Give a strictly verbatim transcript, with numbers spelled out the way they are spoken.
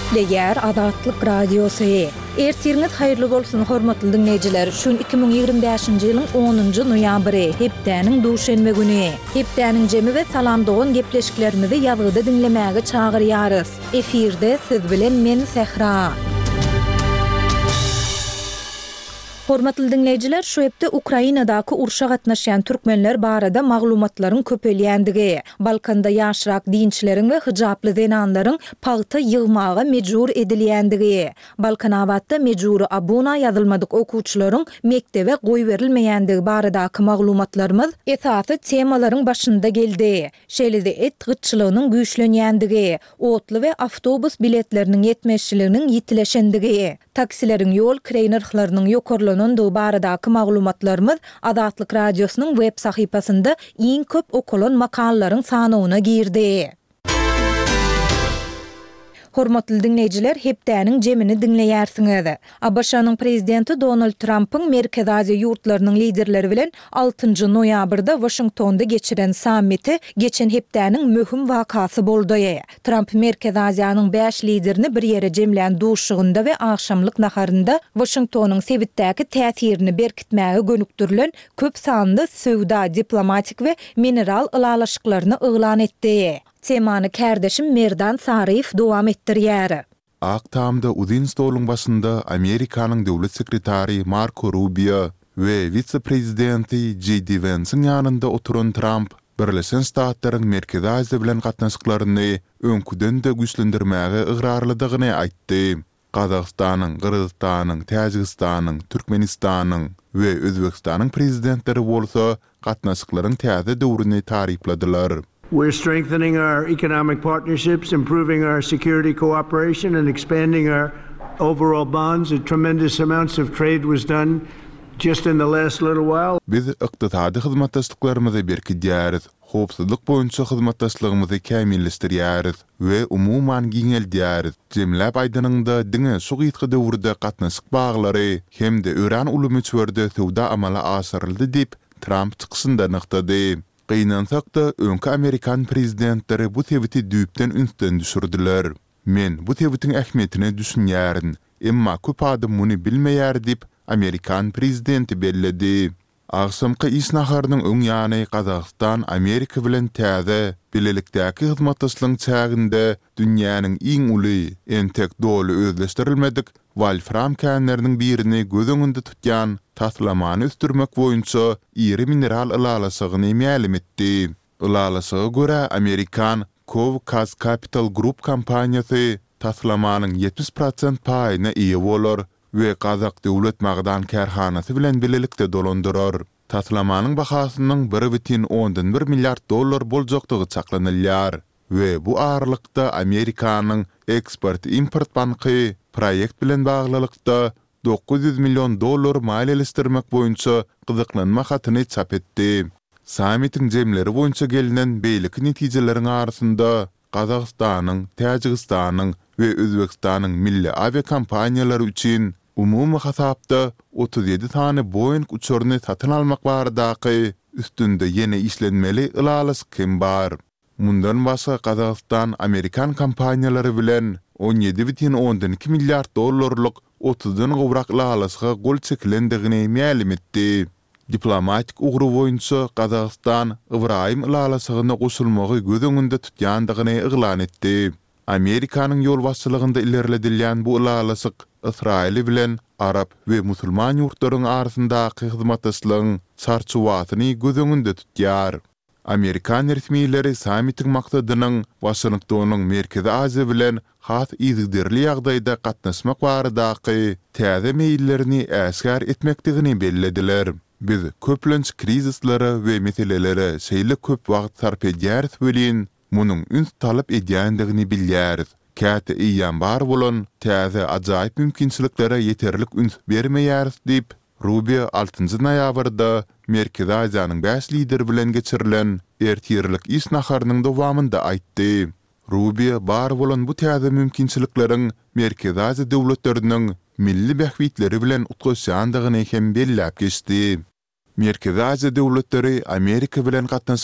Leger Azatlyk Radiosu. Ertirňiz haýyrly bolsun hormatly dinleýijiler. Şu iki bin ýygrimi beşinji ýylyň onunjy noýabry, hepdäniň duşenme güni. Hepdäniň jemi we salamdagan gepleşiklerimizi ýazgyda dinlemäge çagyrýarys. Efirde siz bilen men Sehra. Hormatly dinleýijiler, şu hepde Ukrainadaky urşa gatnaşan türkmenler barada maglumatlaryň köpelýändigi, Balkanda ýaşrak dinçileriň we hijaply zenanlaryň pagta ýygmaga mejbur edilýändigi, Balkanawatda mejburi abuna ýazylmadyk okuwçylaryň mektebe goý berilmeýändigi baradaky maglumatlarymyz esasy temalaryň başynda geldi. Şeýle-de et gyçylygynyň güýçlenýändigi, otly we awtobus biletleriniň ýetmeşçiliginiň ýitileşendigi, taksileriň ýol kireynerhlarynyň ýokarly Nondu baradaky maglumatlarymyz Azatlyk Radiosynyň web sahypasynda iň köp okulan makalaryň sanawyna girdi. Hormatly dinleýijiler, hepdäniň jemini dinleýärsiňiz. A B Ş'nyň prezidenti Donald Trump'yň Merkez Aziýa ýurtlarynyň liderleri bilen altynjy noýabrda Washingtonda geçiren sammiti geçen hepdäniň möhüm wakasy boldy. Trump Merkez Aziýanyň beş liderini bir ýere jemlän duşugynda we akşamlyk naharynda Washingtonyň sebitdäki täsirini berkitmäge gönükdirilen köp sanly söwda, diplomatik we mineral ylalaşyklaryny yglan etdi. Temany kärdeşim Merdan Saryf dowam etdirýär. Aktamda uzun stoluň başynda Amerikanyň döwlet sekretary Marco Rubio we vice-prezidenti J D Vance'ň ýanynda oturan Trump Birleşen Ştatlaryň Merkez Aziýa bilen gatnaşyklaryny öňküden-de güýçlendirmäge ygrar-lydygyny aýtdy. Gazagstanyň, Gyrgyzstanyň, Täjikistanyň, Türkmenistanyň we Özbekistanyň prezidentleri bolsa gatnaşyklaryň täze döwrüni tarypladylar. We're strengthening our economic partnerships, improving our security cooperation, and expanding our overall bonds. A tremendous amounts of trade was done just in the last little while. Biz ykdysady hyzmatdaşlyklarymyzy berkidýäris, howpsuzlyk boýunça hyzmatdaşlygymyzy kämilleşdirýäris we umumyň giňeldýäris. Jemläp aýdanyňda diňe şu gytgy döwürde gatnaşyk baglary hemde öran ulumyçwerde sowda amala aşyryldy diýip Trump çykyşynda nyktady. Gynansak-da öňki Amerikan prezidentleri bu tebiti düýpden ünsden düşürdiler. Men bu tebitiň ähmiýetini düşünýärin, emma köp adam muny bilmeýär diýip Amerikan prezidenti belledi. Agşamky iş naharynyň öň ýany Gazagstan Amerika bilen täze bilelikdäki hyzmatdaşlygyň çäginde dünýäniň iň uly, entek doly özleşdirilmedik Wolfram känleriniň birini göz öňünde tutýan taslamany üstürmek boýunça iri mineral ylalasygyny ma'lum etdi. Ylalasyga görä Amerikan Covcas Capital Group kompaniýasy taslamanyň ýetmiş prosent paýyna ýa bolar we Gazak döwlet magdan kärhanasy bilen bilelikde dolandyrar. Taslamanyň bahasynyň bir buçuk ondan bir milliard dollar boljakdygy çaklanylýar we bu aralykda Amerikanyň Export-Import banky proýekt bilen baglylykda dokuz yüz milyon dollar maliýeleşdirmek boýunça gyzyklanma hatyny çap etdi. Sammitiň jemleri boýunça gelinen beýlik netijeleriň arasynda Gazagstanyň, Täjikistanyň we Özbekistanyň milli aviakompaniýalary üçin umumy hasapda otuz ýedi tane Boeing uçuryny satyn almak baradaky üstünde ýene işlenmeli ylalasyk kim bar. Mundan başga Gazagstan Amerikan kompaniýalary bilen on ýedi buçuk ondan iki milliard dollarlyk otuzdan gowrak ylalasyga gol çekilendigini ma'lum etdi. Diplomatik ugru boýunça Gazagstan Ibrahim ylalasygyna goşulmagy göz öňünde tutýandygyny yglan etdi. Amerikanyň ýol başçylygynda ilerledilýän bu ylalasyk Israil bilen Arap we musulman ýurtlaryň arasyndaky hyzmatdaşlygyň çarçuwatyny göz öňünde tutýar. Amerikan resmiýetleri sammitiň maksadynyň Washingtonyň Merkez Aziýa bilen has izdirli ýagdaýda gatnaşmak baradaky täze meýillerini äsgär etmekdigini bellediler. Biz köplenç krizislere we meselelere şeýle köp wagt sarp edýäris bolýan, munyň üns talap edýändigini bilýäris. Käte iýan bar bolan täze ajaýyp mümkinçiliklere ýeterlik üns bermeýäris diýip Rubio altynjy noýabrda Merkez Aziýanyň beş lideri bilen geçirilen ertirlik iş naharynyň dowamynda aýtdy. Rubio bar bolan bu täze mümkinçilikleriň Merkez Aziýa döwletleriniň milli bähwitleri bilen utgaşandygyny hem belläp geçdi. Merkez Aziýa döwletleri Amerika bilen gatnaşyk